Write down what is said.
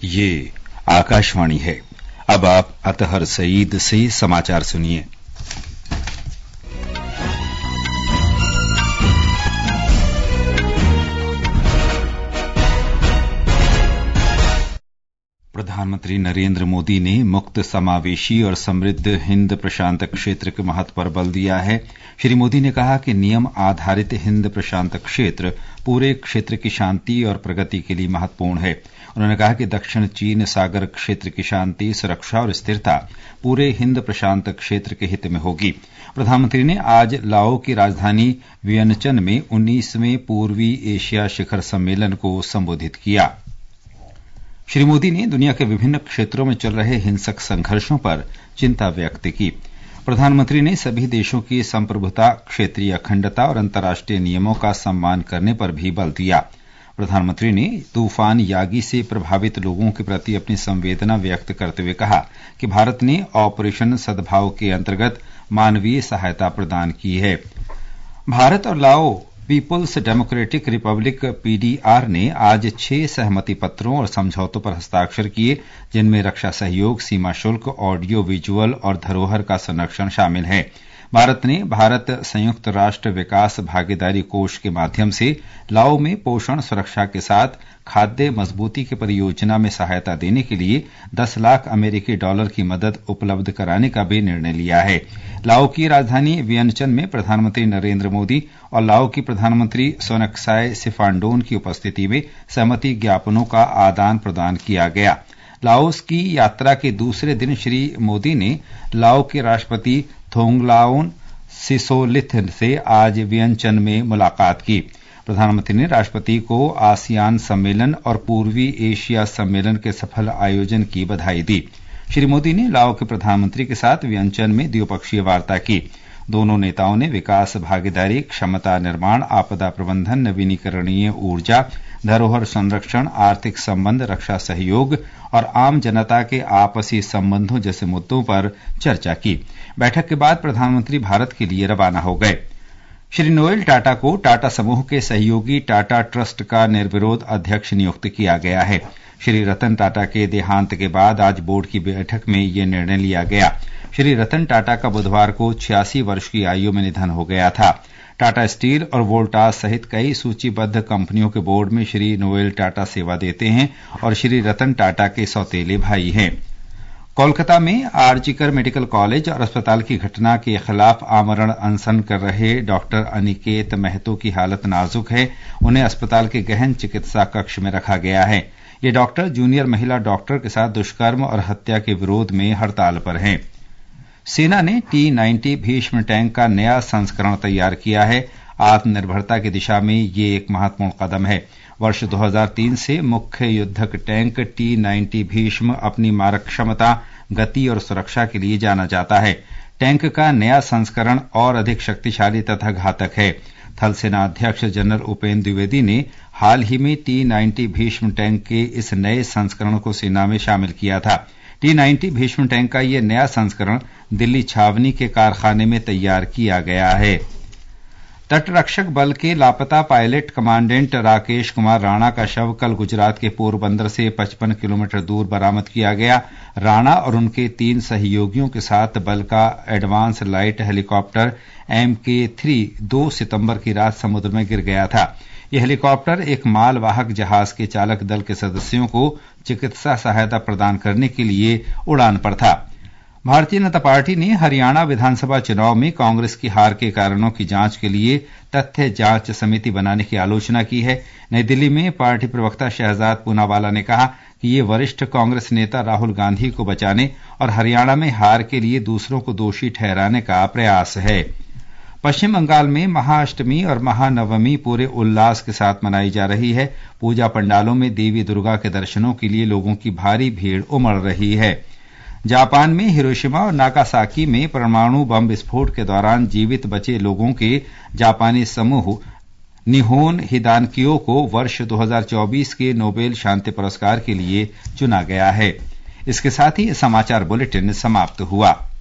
ये आकाशवाणी है। अब आप अतहर सईद से समाचार सुनिए। प्रधानमंत्री नरेंद्र मोदी ने मुक्त, समावेशी और समृद्ध हिंद प्रशांत क्षेत्र के महत्व पर बल दिया है। श्री मोदी ने कहा कि नियम आधारित हिंद प्रशांत क्षेत्र पूरे क्षेत्र की शांति और प्रगति के लिए महत्वपूर्ण है। उन्होंने कहा कि दक्षिण चीन सागर क्षेत्र की शांति, सुरक्षा और स्थिरता पूरे हिंद प्रशांत क्षेत्र के हित में होगी। प्रधानमंत्री ने आज लाओ की राजधानी वियनचन में 19वें पूर्वी एशिया शिखर सम्मेलन को संबोधित किया। श्री मोदी ने दुनिया के विभिन्न क्षेत्रों में चल रहे हिंसक संघर्षों पर चिंता व्यक्त की। प्रधानमंत्री ने सभी देशों की संप्रभुता, क्षेत्रीय अखंडता और अंतर्राष्ट्रीय नियमों का सम्मान करने पर भी बल दिया। प्रधानमंत्री ने तूफान यागी से प्रभावित लोगों के प्रति अपनी संवेदना व्यक्त करते हुए कहा कि भारत ने ऑपरेशन सद्भाव के अंतर्गत मानवीय सहायता प्रदान की है। भारत और लाओ पीपुल्स डेमोक्रेटिक रिपब्लिक पीडीआर ने आज 6 सहमति पत्रों और समझौतों पर हस्ताक्षर किए, जिनमें रक्षा सहयोग, सीमा शुल्क, ऑडियो विजुअल और धरोहर का संरक्षण शामिल है। भारत ने भारत संयुक्त राष्ट्र विकास भागीदारी कोष के माध्यम से लाओ में पोषण सुरक्षा के साथ खाद्य मजबूती की परियोजना में सहायता देने के लिए $10 लाख की मदद उपलब्ध कराने का भी निर्णय लिया है। लाओ की राजधानी वियनचन में प्रधानमंत्री नरेंद्र मोदी और लाओ की प्रधानमंत्री सोनक्साय सिफांडोन की उपस्थिति में सहमति ज्ञापनों का आदान प्रदान किया गया। लाओस की यात्रा के दूसरे दिन श्री मोदी ने लाओ के राष्ट्रपति थोंगलाओन सिसोलिथ से आज वियनचन में मुलाकात की। प्रधानमंत्री ने राष्ट्रपति को आसियान सम्मेलन और पूर्वी एशिया सम्मेलन के सफल आयोजन की बधाई दी। श्री मोदी ने लाओ के प्रधानमंत्री के साथ वियनचन में द्विपक्षीय वार्ता की। दोनों नेताओं ने विकास भागीदारी, क्षमता निर्माण, आपदा प्रबंधन, नवीनीकरणीय ऊर्जा, धरोहर संरक्षण, आर्थिक संबंध, रक्षा सहयोग और आम जनता के आपसी संबंधों जैसे मुद्दों पर चर्चा की। बैठक के बाद प्रधानमंत्री भारत के लिए रवाना हो गए। श्री नोएल टाटा को टाटा समूह के सहयोगी टाटा ट्रस्ट का निर्विरोध अध्यक्ष नियुक्त किया गया है। श्री रतन टाटा के देहांत के बाद आज बोर्ड की बैठक में यह निर्णय लिया गया। श्री रतन टाटा का बुधवार को 86 वर्ष की आयु में निधन हो गया था। टाटा स्टील और वोल्टास सहित कई सूचीबद्ध कंपनियों के बोर्ड में श्री नोएल टाटा सेवा देते हैं और श्री रतन टाटा के सौतेले भाई हैं। कोलकाता में आरजीकर मेडिकल कॉलेज और अस्पताल की घटना के खिलाफ आमरण अनशन कर रहे डॉक्टर अनिकेत महतो की हालत नाजुक है। उन्हें अस्पताल के गहन चिकित्सा कक्ष में रखा गया है। ये डॉक्टर जूनियर महिला डॉक्टर के साथ दुष्कर्म और हत्या के विरोध में हड़ताल पर हैं। सेना ने T-90 भीष्म टैंक का नया संस्करण तैयार किया है। आत्मनिर्भरता की दिशा में ये एक महत्वपूर्ण कदम है। वर्ष 2003 से मुख्य युद्धक टैंक T-90 भीष्म अपनी मारक क्षमता, गति और सुरक्षा के लिए जाना जाता है। टैंक का नया संस्करण और अधिक शक्तिशाली तथा घातक है। थल सेना अध्यक्ष जनरल उपेंद्र द्विवेदी ने हाल ही में T-90 भीष्म टैंक के इस नए संस्करण को सेना में शामिल किया था। T-90 भीष्म टैंक का यह नया संस्करण दिल्ली छावनी के कारखाने में तैयार किया गया है। तटरक्षक बल के लापता पायलट कमांडेंट राकेश कुमार राणा का शव कल गुजरात के पोरबंदर से 55 किलोमीटर दूर बरामद किया गया। राणा और उनके 3 सहयोगियों के साथ बल का एडवांस लाइट हेलीकॉप्टर MK3 2 सितंबर की रात समुद्र में गिर गया था। यह हेलीकॉप्टर एक मालवाहक जहाज के चालक दल के सदस्यों को चिकित्सा सहायता प्रदान करने के लिए उड़ान पर था। भारतीय जनता पार्टी ने हरियाणा विधानसभा चुनाव में कांग्रेस की हार के कारणों की जांच के लिए तथ्य जांच समिति बनाने की आलोचना की है। नई दिल्ली में पार्टी प्रवक्ता शहजाद पूनावाला ने कहा कि ये वरिष्ठ कांग्रेस नेता राहुल गांधी को बचाने और हरियाणा में हार के लिए दूसरों को दोषी ठहराने का प्रयास है। पश्चिम बंगाल में महाअष्टमी और महानवमी पूरे उल्लास के साथ मनाई जा रही है। पूजा पंडालों में देवी दुर्गा के दर्शनों के लिए लोगों की भारी भीड़ उमड़ रही है। जापान में हिरोशिमा और नागासाकी में परमाणु बम विस्फोट के दौरान जीवित बचे लोगों के जापानी समूह निहोन हिदानकियो को वर्ष 2024 के नोबेल शांति पुरस्कार के लिए चुना गया है। इसके साथ ही समाचार बुलेटिन समाप्त हुआ।